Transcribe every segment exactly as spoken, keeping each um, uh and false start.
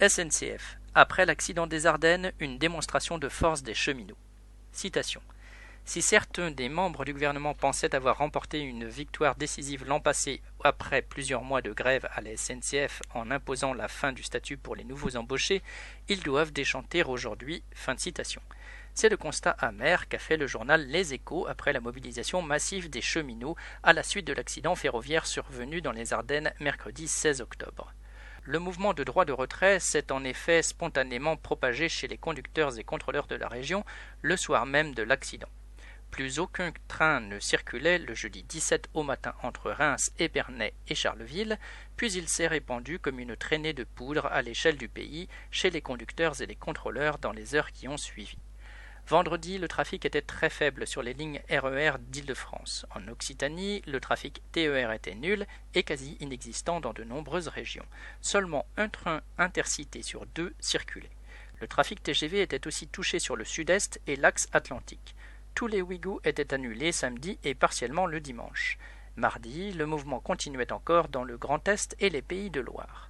S N C F. Après l'accident des Ardennes, une démonstration de force des cheminots. Citation. Si certains des membres du gouvernement pensaient avoir remporté une victoire décisive l'an passé après plusieurs mois de grève à la S N C F en imposant la fin du statut pour les nouveaux embauchés, ils doivent déchanter aujourd'hui. Fin de citation. C'est le constat amer qu'a fait le journal Les Échos après la mobilisation massive des cheminots à la suite de l'accident ferroviaire survenu dans les Ardennes mercredi seize octobre. Le mouvement de droit de retrait s'est en effet spontanément propagé chez les conducteurs et contrôleurs de la région le soir même de l'accident. Plus aucun train ne circulait le jeudi dix-sept au matin entre Reims, Épernay et Charleville, puis il s'est répandu comme une traînée de poudre à l'échelle du pays chez les conducteurs et les contrôleurs dans les heures qui ont suivi. Vendredi, le trafic était très faible sur les lignes R E R d'Île-de-France. En Occitanie, le trafic T E R était nul et quasi inexistant dans de nombreuses régions. Seulement un train intercité sur deux circulait. Le trafic T G V était aussi touché sur le sud-est et l'axe atlantique. Tous les Ouigo étaient annulés samedi et partiellement le dimanche. Mardi, le mouvement continuait encore dans le Grand Est et les Pays de Loire.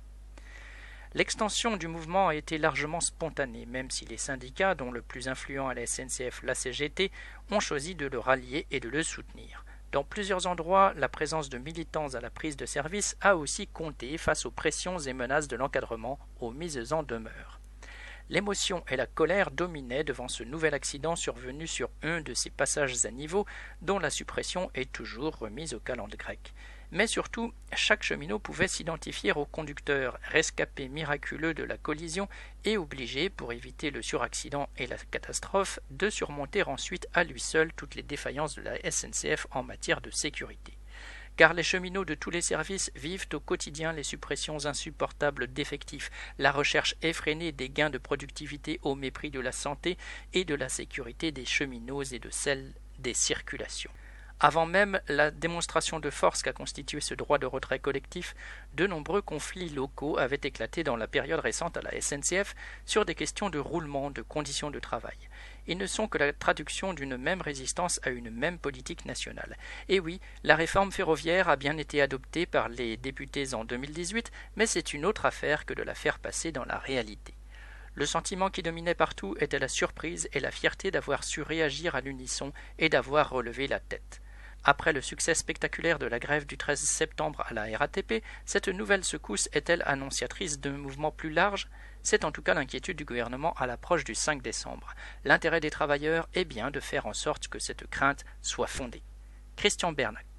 L'extension du mouvement a été largement spontanée, même si les syndicats, dont le plus influent à la S N C F, la C G T, ont choisi de le rallier et de le soutenir. Dans plusieurs endroits, la présence de militants à la prise de service a aussi compté face aux pressions et menaces de l'encadrement aux mises en demeure. L'émotion et la colère dominaient devant ce nouvel accident survenu sur un de ces passages à niveau dont la suppression est toujours remise au calendrier grec. Mais surtout, chaque cheminot pouvait s'identifier au conducteur, rescapé miraculeux de la collision et obligé, pour éviter le suraccident et la catastrophe, de surmonter ensuite à lui seul toutes les défaillances de la S N C F en matière de sécurité. Car les cheminots de tous les services vivent au quotidien les suppressions insupportables d'effectifs, la recherche effrénée des gains de productivité au mépris de la santé et de la sécurité des cheminots et de celle des circulations. Avant même la démonstration de force qu'a constitué ce droit de retrait collectif, de nombreux conflits locaux avaient éclaté dans la période récente à la S N C F sur des questions de roulement, de conditions de travail. Ils ne sont que la traduction d'une même résistance à une même politique nationale. Et oui, la réforme ferroviaire a bien été adoptée par les députés en deux mille dix-huit, mais c'est une autre affaire que de la faire passer dans la réalité. Le sentiment qui dominait partout était la surprise et la fierté d'avoir su réagir à l'unisson et d'avoir relevé la tête. Après le succès spectaculaire de la grève du treize septembre à la R A T P, cette nouvelle secousse est-elle annonciatrice d'un mouvement plus large ? C'est en tout cas l'inquiétude du gouvernement à l'approche du cinq décembre. L'intérêt des travailleurs est bien de faire en sorte que cette crainte soit fondée. Christian Bernac.